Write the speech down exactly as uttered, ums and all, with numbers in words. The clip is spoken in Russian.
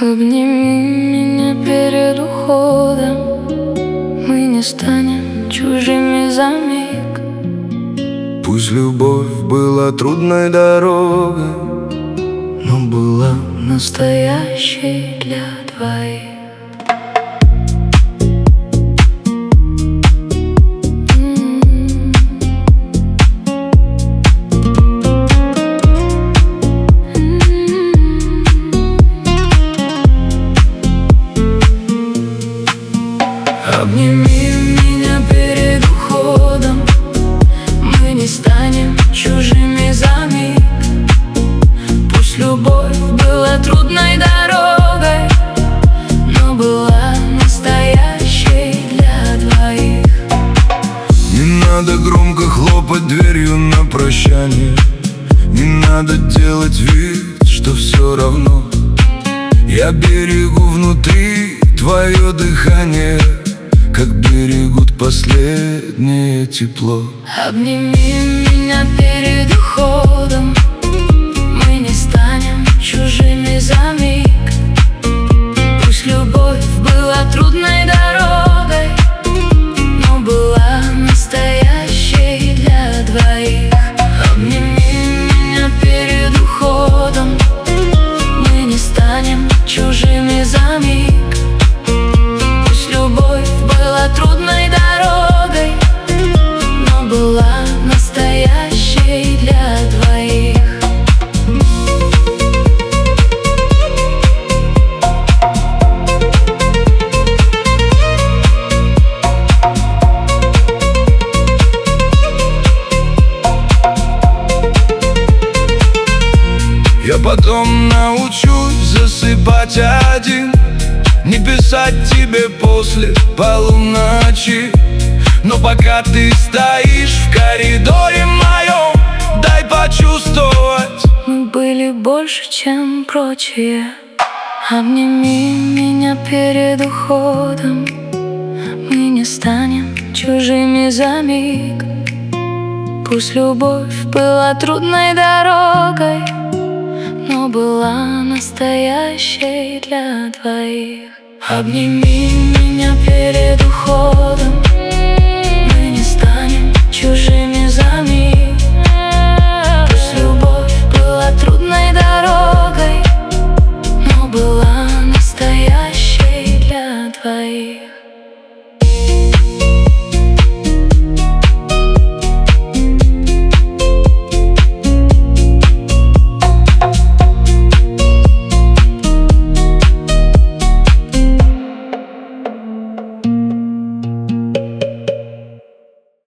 Обними меня перед уходом, мы не станем чужими за миг. Пусть любовь была трудной дорогой, но была настоящей для двоих. Обними меня перед уходом, мы не станем чужими за миг. Пусть любовь была трудной дорогой, но была настоящей для двоих. Не надо громко хлопать дверью на прощание, не надо делать вид, что все равно. Я берегу внутри твое дыхание, как берегут последнее тепло. Обними меня перед уходом, мы не станем чужими за миг. Пусть любовь была трудной дорогой, но была настоящей для двоих. Обними меня перед уходом, мы не станем чужими за миг. Трудной дорогой, но была настоящей для двоих. Я потом научусь засыпать один, не писать тебе после полуночи. Но пока ты стоишь в коридоре моем, дай почувствовать. Мы были больше, чем прочие. Обними меня перед уходом, мы не станем чужими за миг. Пусть любовь была трудной дорогой, но была настоящей для двоих. Обними меня перед уходом, мы не станем чужими